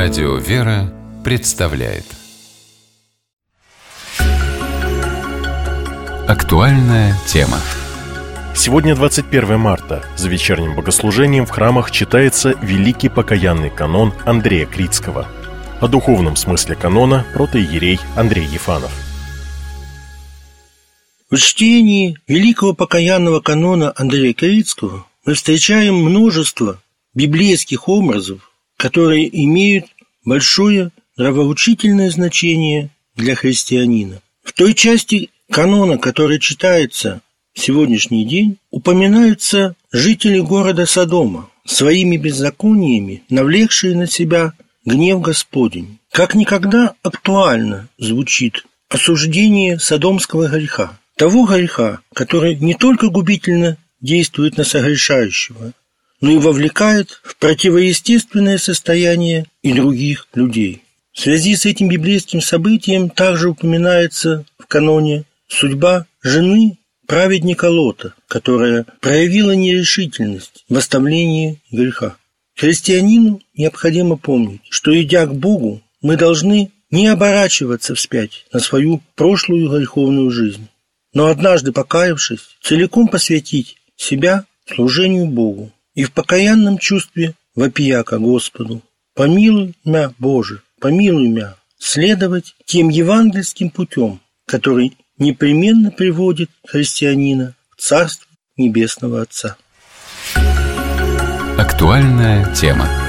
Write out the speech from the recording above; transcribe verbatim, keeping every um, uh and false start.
Радио «Вера» представляет актуальная тема. Сегодня двадцать первое марта. За вечерним богослужением в храмах читается Великий покаянный канон Андрея Критского. О духовном смысле канона протоиерей Андрей Ефанов. В чтении Великого покаянного канона Андрея Критского мы встречаем множество библейских образов, которые имеют большое нравоучительное значение для христианина. В той части канона, который читается в сегодняшний день, упоминаются жители города Содома, своими беззакониями навлекшие на себя гнев Господень. Как никогда актуально звучит осуждение содомского греха, того греха, который не только губительно действует на согрешающего, но и вовлекает в противоестественное состояние и других людей. В связи с этим библейским событием также упоминается в каноне судьба жены праведника Лота, которая проявила нерешительность в оставлении греха. Христианину необходимо помнить, что, идя к Богу, мы должны не оборачиваться вспять на свою прошлую греховную жизнь, но однажды покаявшись, целиком посвятить себя служению Богу и в покаянном чувстве вопия ко Господу: «Помилуй мя, Боже, помилуй мя», следовать тем евангельским путем, который непременно приводит христианина в Царство Небесного Отца. Актуальная тема.